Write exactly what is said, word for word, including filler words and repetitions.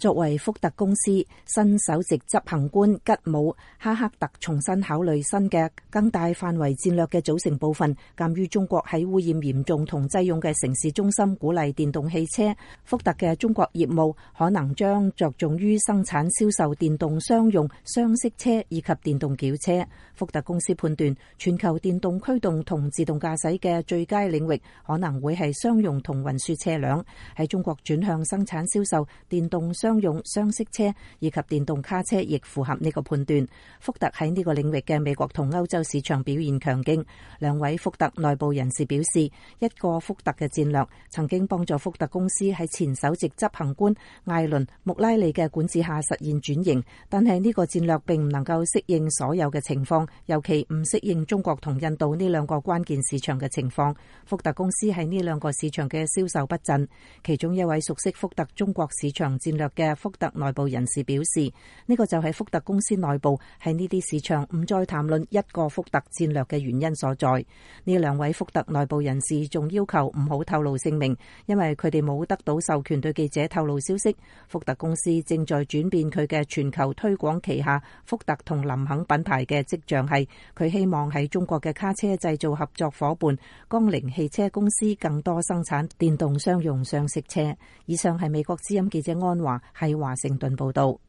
作為福特公司新首席執行官吉姆哈克特重新考慮新嘅更大範圍戰略嘅組成部分，鑒於中國喺污染嚴重同擠擁嘅城市中心鼓勵電動汽車，福特嘅中國業務可能將着重於生產銷售電動商用雙色車以及電動轎車。福特公司判斷全球電動驅動同自動駕駛嘅最佳領域可能會係商用同運輸車輛，喺中國轉向生產銷售電動商用雙色車以及電動卡車亦符合呢個判斷。福特喺呢個領域嘅美國同歐洲市場表現強勁。兩位福特內部人士表示，一個福特嘅戰略曾經幫助福特公司喺前首席執行官艾倫穆拉利嘅管治下實現轉型，但係呢個戰略並唔能夠適應所有嘅情況，尤其唔適應中國同印度呢兩個關鍵市場嘅情況。福特公司喺呢兩個市場嘅銷售不振。其中一位熟悉福特中國市場戰略嘅福特內部人士表示，呢個就係福特公司內部喺呢啲市場唔再談論一個福特戰略嘅原因所在。呢兩位福特內部人士仲要求唔好透露姓名，因為佢哋冇得到授權對記者透露消息。福特公司正在轉變佢嘅全球推廣旗下福特同林肯品牌嘅跡象係，佢希望喺中國嘅卡車製造合作夥伴江鈴汽車公司更多生產電動商用雙色車。以上係美國之音記者安華喺華盛頓報道。